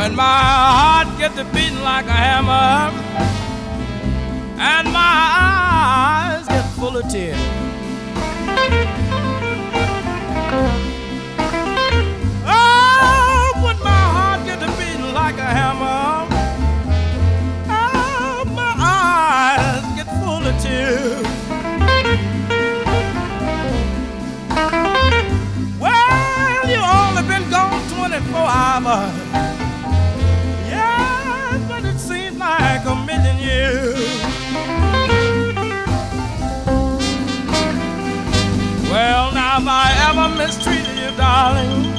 When my heart gets to beating like a hammer and my eyes get full of tears. Oh, when my heart gets to beating like a hammer, oh, my eyes get full of tears. Well, you only been gone 24 hours. But it seems like a million years. Well, now if I ever mistreated you, darling,